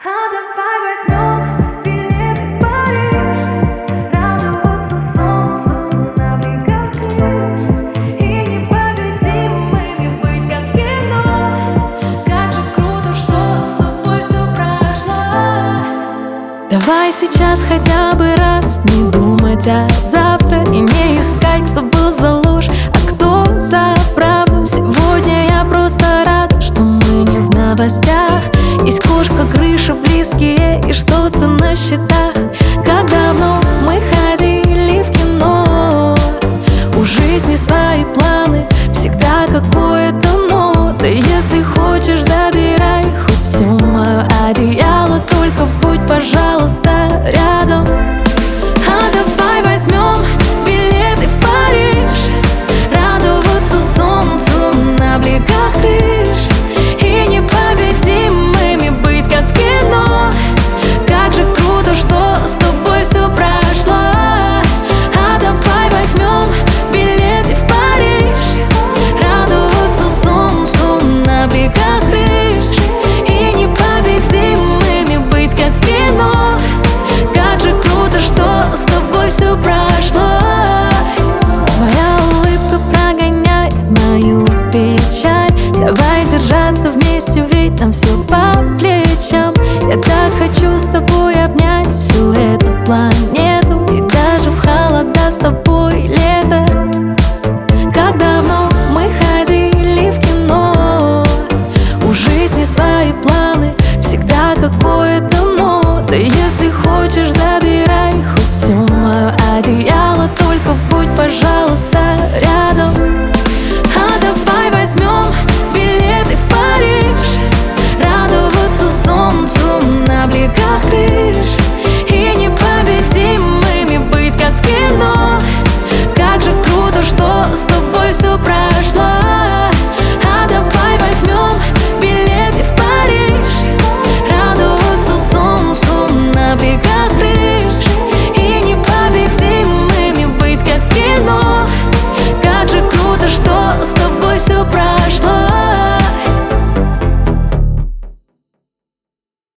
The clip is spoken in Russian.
А давай возьмем билеты в Париж, радоваться солнцу на берегах крыш и непобедимыми быть, как в кино. Как же круто, что с тобой все прошло. Давай сейчас хотя бы раз не думать о завтра и не искать, кто был за ложь, а кто за правду. Сегодня я просто рада, что мы не в новостях. Есть кошка, крыша, близкие и что-то на счетах. Как давно мы ходили в кино. У жизни свои планы, всегда какое-то но. Да если хочешь, забирай хоть все мое одеяло, только будь, пожалуйста, рядом. А давай возьмем билеты в Париж, радоваться солнцу на берегах крыш и непобедимыми быть, как в кино. Как же круто, что с тобой все прошло. А давай возьмем билеты в Париж, радоваться солнцу на берегах крыш и непобедимыми быть, как в кино. Как же круто, что с тобой все прошло. Твоя улыбка прогоняет мою печаль. Давай держаться вместе, ведь нам все по плечам. Я так хочу с тобой обнять всю эту планету, и даже в холода с тобой лето. Как давно мы ходили в кино. У жизни свои планы, всегда какое-то но. Да если хочешь, забирай